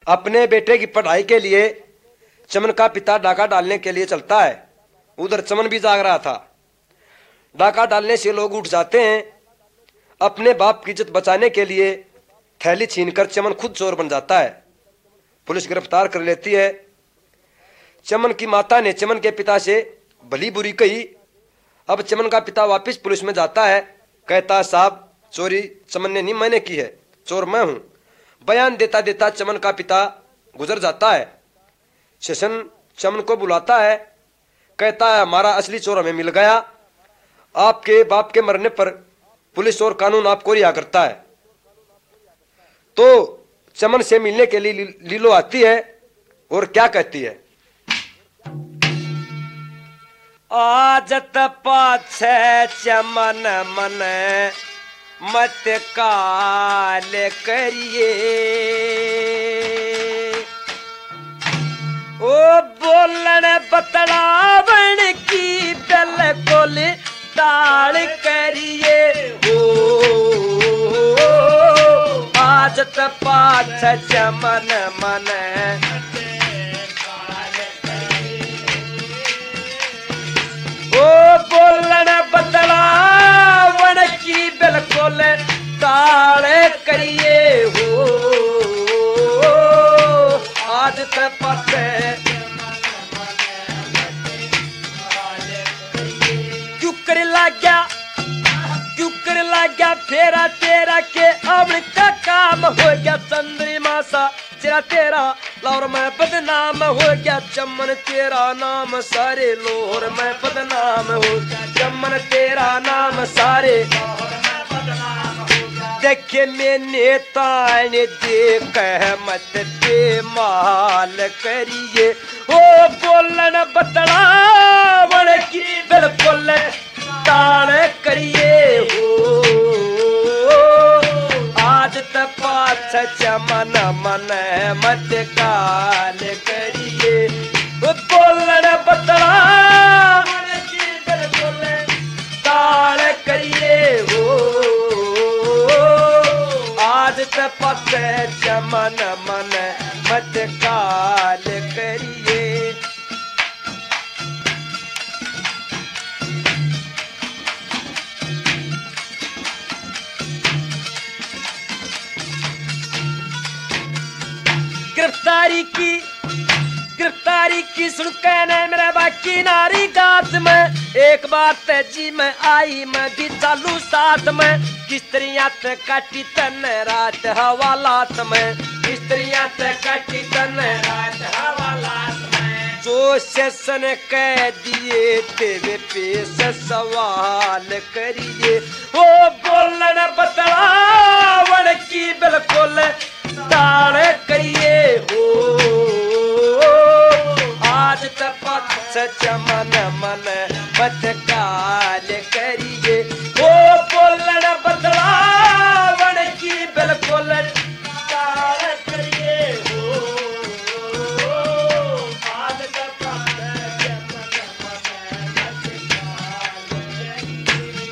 अपने बेटे की पढ़ाई के लिए चमन का पिता डाका डालने के लिए चलता है। उधर चमन भी जाग रहा था। डाका डालने से लोग उठ जाते हैं। अपने बाप की इज्जत बचाने के लिए थैली छीनकर चमन खुद चोर बन जाता है। पुलिस गिरफ्तार कर लेती है। चमन की माता ने चमन के पिता से भली बुरी कही। अब चमन का पिता वापस पुलिस में जाता है। कहता है, साहब चोरी चमन ने नहीं मैंने की है, चोर मैं हूं। बयान देता देता चमन का पिता गुजर जाता है। सेशन चमन को बुलाता है। कहता है, हमारा असली चोर हमें मिल गया। आपके बाप के मरने पर पुलिस और कानून आपको रिहा करता है। तो चमन से मिलने के लिए लीलो आती है और क्या कहती है? आजत पाछे चमन मन मत काल करिए, ओ बोलन बतलावन की बिल्कुल टाल करिए। आजत पाछे चमन मन ओ बोलन बदलावन की बिल्कुल टाल करिए। हो आदत पाछे क्यों कर लाग्या, क्यों कर लाग्या फेरा तेरा के अब का काम हो गया। चंद्रमा सा चेहरा तेरा लाहौर में बदनाम हो गया। चमन तेरा नाम सारे लाहौर में बदनाम हो गया। चमन तेरा नाम सारे देखे मैंने ताने देख मत बेमाल करिए। ओ बोलन बतलावन की बिल्कुल टाल करिए। हो आज तक पाछ चमन मन मत काल करिए। बोलन बतलावन की बिल्कुल टाल करिए। हो आज तक पाछ चमन मन मत काल करिए। गिरफ्तारी की सुन कहने मेरे बाकी नारी गात में एक बात जी में आई मैं भी चालू साथ में। किस्त्रियां ते काटी तन रात हवालात में, किस्त्रियां ते काटी तन रात हवालात में। जो सेशन कह दिए तेरे पेश सवाल करिए। ओ बोलन बतलावन की बिल्कुल टाल करिए। हो आज तपक्ष चमन मन मत काल करिए। ओ बोलन बतलावन की बिल्कुल टाल करिए। हो आज तपक्ष चमन मन मत काल करिए।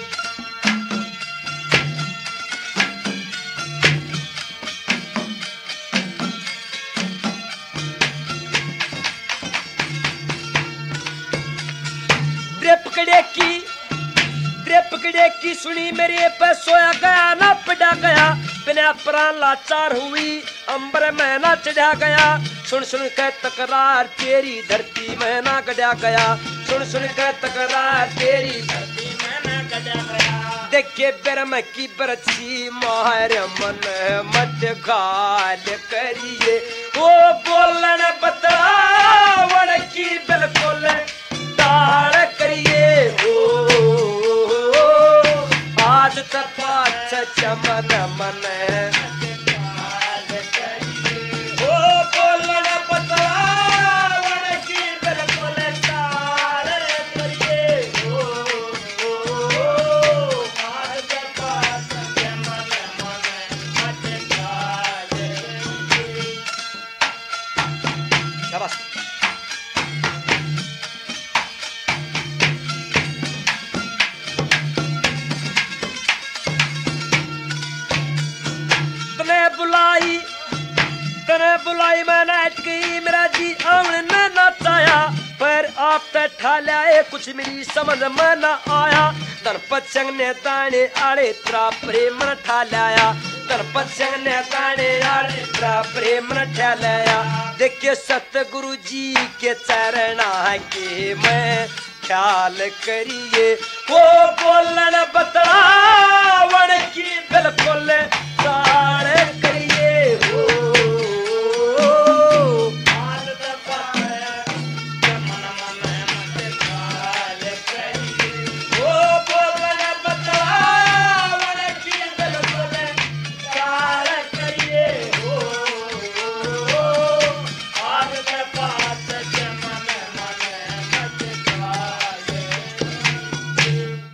पकड़े की सुनी मेरे पे सोया गया ना पड़ा गया। बिना प्राण लाचार हुई अंबर में ना चढ़ा गया। सुन सुन के तकरार तेरी धरती में ना गड़ा गया। सुन सुन के तकरार तेरी धरती में ना गड़ा गया। देखे बेरम की बरछी मार मन मत गाल करिए। ओ बोलन बतलावन की बिल्कुल टाल करिए। हो आज तपाछ चमन मन काल करिए। ओ बोलन बतलावन की बिल्कुल टाल करिए। हो आज तपाछ चमन मन काल करिए। शाबाश। तने बुलाई मैंने अटकी मेरा जी आवन ने नचाया पर आप ते ठाल्या कुछ मेरी समझ में न आया धनपत ने ताने आड़े त्रा प्रेम न ठाल्या धनपत ने ताने आड़े त्रा प्रेम न ठाल्या देखिए सतगुरु जी के चरणा के मैं ख्याल करिए वो बोलन बतलावन की बिल्कुल